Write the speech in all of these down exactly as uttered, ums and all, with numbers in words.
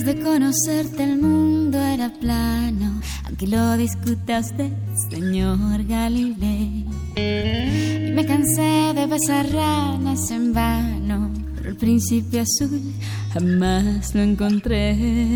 Antes de conocerte el mundo era plano, aunque lo discuta usted, señor Galileo. Y me cansé de besar ranas en vano, pero el príncipe azul jamás lo encontré.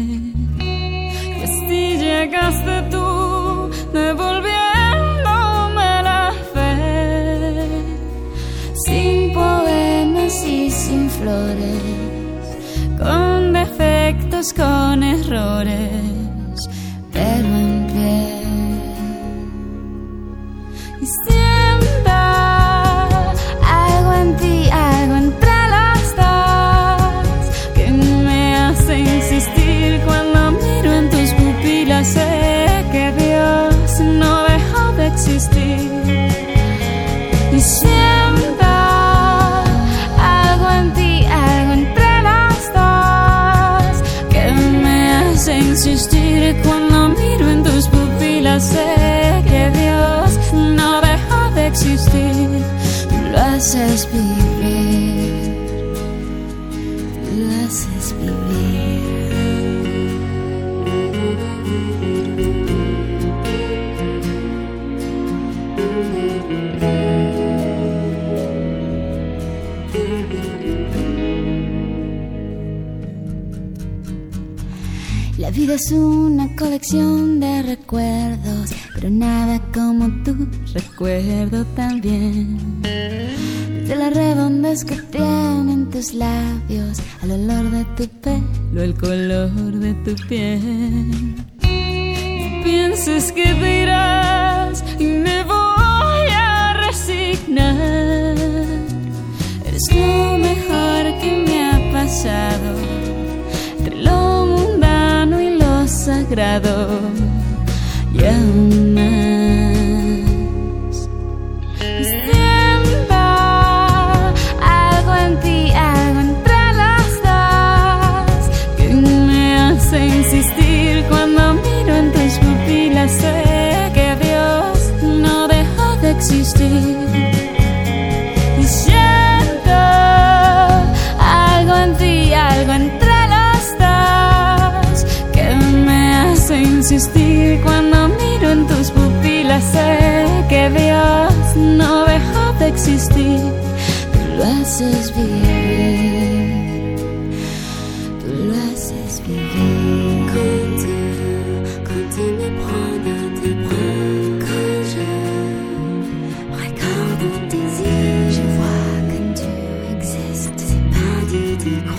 Y así llegaste tú, devolviéndome la fe, sin poemas y sin flores, con defectos, con errores, pero en pie. Y siento algo en ti, algo entre las dos, que me hace insistir. Cuando miro en tus pupilas sé que Dios no dejó de existir. Y siento algo en ti, algo entre las dos, que me hace insistir. Cuando miro en tus pupilas sé que Dios no dejó de existir. Tú lo haces vivir, tú lo haces vivir. La vida es una colección de recuerdos, pero nada como tu recuerdo también. Desde la redondez que tienen tus labios, al olor de tu pelo, el color de tu piel. No pienses que te irás y me voy a resignar. Eres lo mejor que me ha pasado, entre lo mundano y lo sagrado, y aún más. Y siento algo en ti, algo entre las dos, que me hace insistir. Cuando miro en tus pupilas sé que Dios no dejó de existir. Y siento algo en ti, algo entre insistir. Cuando miro en tus pupilas sé que Dios no dejó de existir. Tú lo haces vivir, tú lo haces vivir. Quand tu, quand tu me prends dans tes bras, quand je regarde dans tes yeux, je vois que tu existes. C'est pas du tout.